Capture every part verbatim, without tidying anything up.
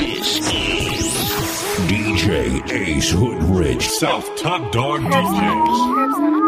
This is D J Ace Hoodrich, South Top Dog D Js.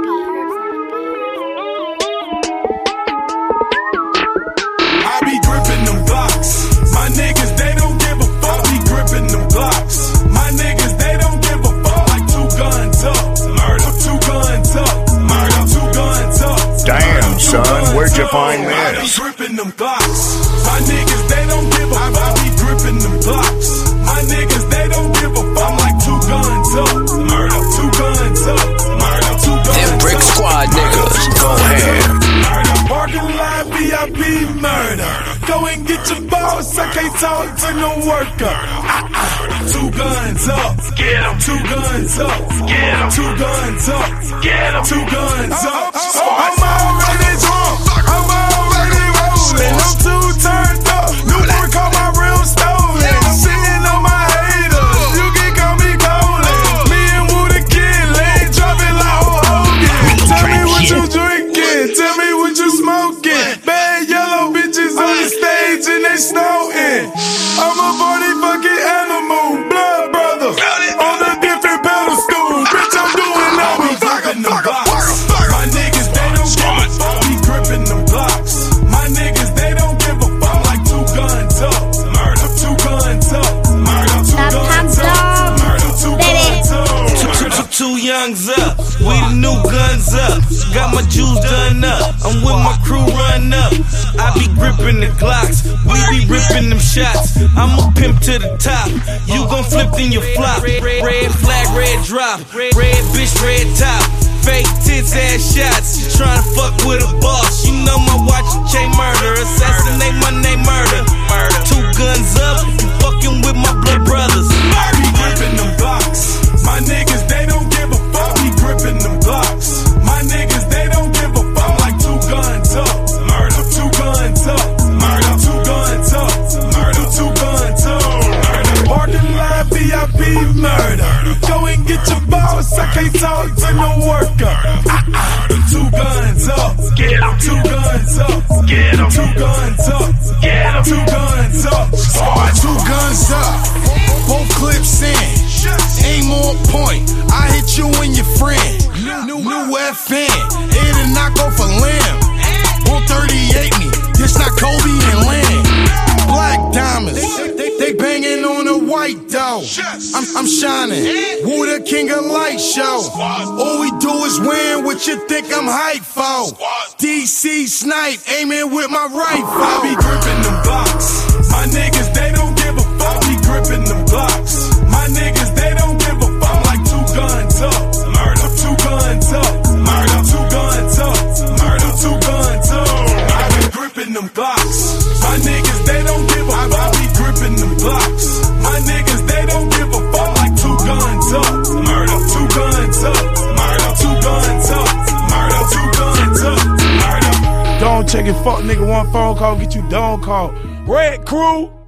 Niggas, they don't give a fuck. Be gripping them blocks. My niggas, they don't give a fuck. Like two guns up, murder. Two guns up, murder. Two guns up. Damn, son, where'd you find this? I be gripping them blocks. My niggas, they don't give a fuck. I be gripping them blocks. My niggas, they don't give a fuck. I'm like two guns up, murder. Two guns up, murder. Two guns up. Them Brick Squad niggas, go ahead. Parking lot V I P murder. Go and get your boss, I can't talk to no worker. Uh-uh. Two guns up, get em. Two guns up, get em. Two guns up, get em. Two guns up. I'm already drunk, I'm already rolling. I'm too turned up, Newport call my real stolen. Sitting on my haters, you can call me Colin. Me and Woo the Kid, lane dropping like Hogan. Tell me what you drinking, tell me what you smoking. Bad yellow bitches on the stage and they snorting. I'm a party fucking animal, blood brother, on a different pedestal. Bitch, I'm doing all the gripping them blocks. My niggas, they don't give a fuck. Be gripping them blocks. My niggas, they don't give a fuck. Like two guns up, murder. Two guns up, murder. Two guns up, murder. Two guns up. Two youngs up, we the new guns up. Got my jewels done up, I'm with my crew run up. I be gripping the Glocks, we be ripping them shots. I'm a pimp to the top, you gon' flip then you flop. Red flag, red drop, red bitch, red top. Fake tits, ass shots, you tryna fuck with a boss. You know my watch chain murder, assassinate my name murder. Two guns up, you fucking with my blood brothers. I be gripping them blocks, my niggas, they don't give a fuck. Be gripping them blocks. My niggas, they don't give a fuck. Like two guns up, murder. Two guns up, murder. Two guns up, murder. Two guns up, murder. Parking lot V I P murder. Go and get your boss, I can't talk to no worker. Uh-uh. Two guns up, get em. Two guns up, get em. Two guns up, get em. Two guns up, two guns up. Both clips in, aim on point. I hit you and your friend. New, new F N, it'll knock off a limb. one thirty-eight me, this not Kobe and Lynn. Black diamonds, they, they, they banging on a white dough. I'm, I'm shining, Woo the King of Light show. All we do is win, what you think I'm hype for? D C snipe, aiming with my rifle. I be gripping them blocks, my niggas, they don't give a fuck. Be gripping them blocks, my niggas, they don't give a fuck. Like two guns up, murder. Two guns up, murder. Two guns up, murder. Two guns up. I be gripping them blocks, my niggas, they don't give a fuck. I be gripping them blocks, my niggas, they don't give a fuck. Like two guns up, murder. Two guns up, murder. Two guns up, murder. Two guns up, murder. Don't check it, fuck nigga, one phone call, get you done call. Red Crew.